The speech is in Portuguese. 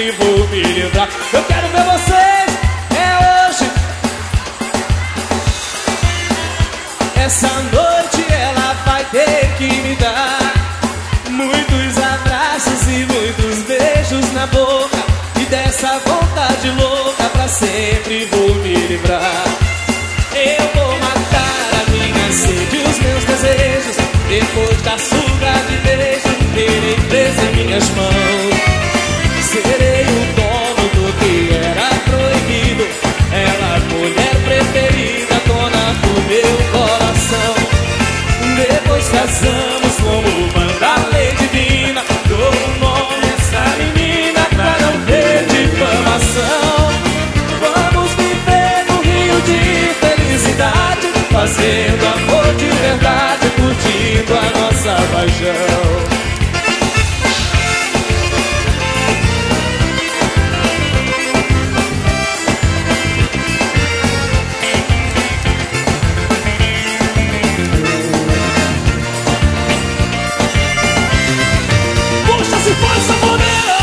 sempre vou me livrar. Eu quero ver vocês, é hoje. Essa noite ela vai ter que me dar muitos abraços e muitos beijos na boca. E dessa vontade louca pra sempre vou me livrar. Eu vou matar a minha sede e os meus desejos. Depois da surra de beijo, terei preso em minhas mãos. Serei o dono do que era proibido. Ela a mulher preferida, dona do meu coração. Depois casamos como manda a lei divina. Dou o nome a essa menina pra não ter difamação. Vamos viver no rio de felicidade, fazendo amor de verdade, curtindo a nossa paixão.